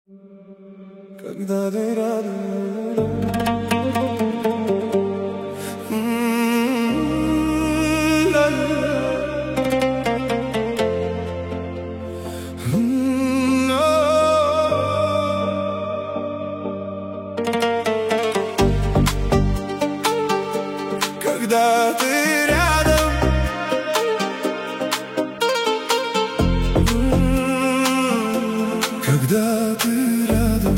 Когда ты рядом, когда ты рядом, когда ты рядом.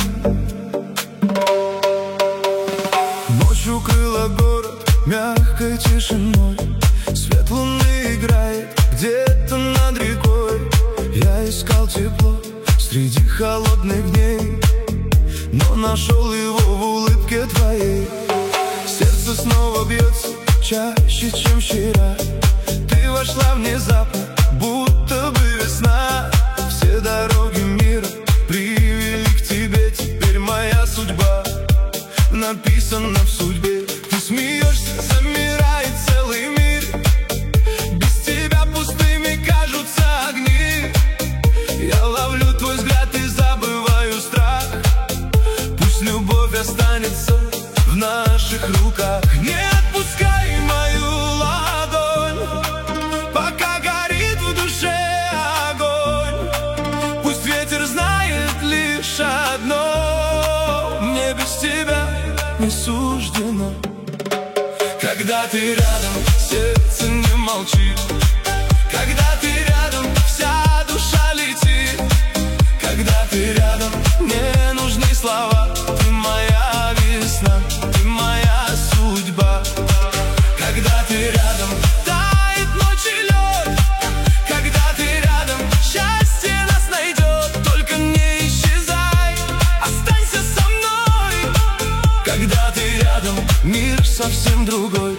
Ночь укрыла город мягкой тишиной, свет луны играет где-то над рекой. Я искал тепло среди холодных дней, но нашел его в улыбке твоей. Сердце снова бьется чаще, чем вчера. Ты вошла внезапно, будто бы весна. Все дороги мира привели к тебе. Теперь моя судьба написана в судьбе. Ты смеешься, замирает целый мир. Без тебя пустыми кажутся огни. Я ловлю твой взгляд и забываю страх. Пусть любовь останется в наших руках. Не отпускай мою ладонь, пока горит в душе огонь. Пусть ветер знает лишь одно: мне без тебя не суждено. Когда ты рядом, сердце не молчит. Когда ты рядом, вся душа летит. Когда ты рядом, не нужны слова. Ты моя весна, ты моя судьба. Когда ты рядом, тает ночь и лед. Когда ты рядом, счастье нас найдет. Только не исчезай, останься со мной. Когда ты рядом, мир совсем другой.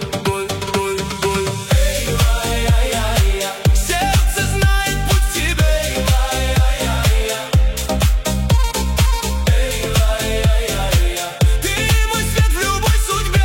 Сердце знает путь к тебе. Ты мой свет в любой судьбе.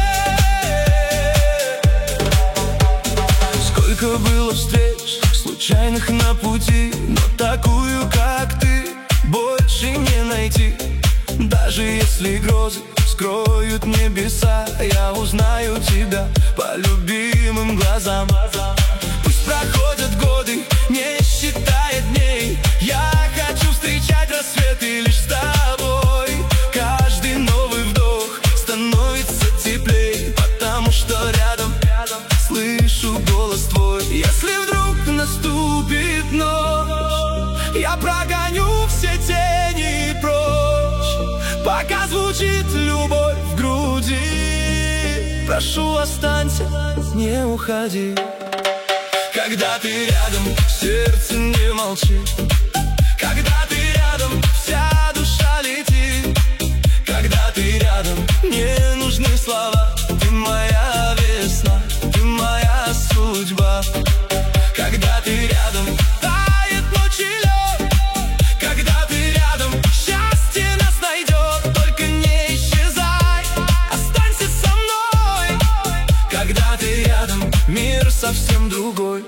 Сколько было встреч случайных на пути, но такую, как ты, больше не найти. Даже если грозы скроют небеса, я узнаю тебя по любимым глазам. Пусть проходят годы, не считая дней. Я хочу встречать рассветы лишь с тобой. Каждый новый вдох становится теплей, потому что рядом слышу голос твой. Если вдруг наступит ночь, я прогоню все тени прочь. Пока звучит любовь в груди, прошу, останься, не уходи. Когда ты рядом, сердце не молчит. Когда ты рядом, вся душа летит. Когда ты рядом, не нужны слова. Ты моя весна, ты моя судьба. Когда ты рядом, тает ночь и лед. Когда ты рядом, счастье нас найдет. Только не исчезай, останься со мной. Когда ты рядом, мир совсем другой.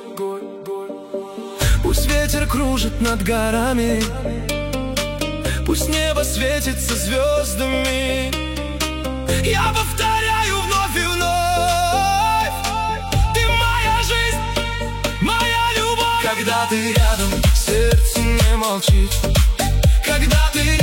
Пусть ветер кружит над горами, пусть небо светится звездами. Я повторяю вновь и вновь: ты моя жизнь, моя любовь. Когда ты рядом, сердце не молчит. Когда ты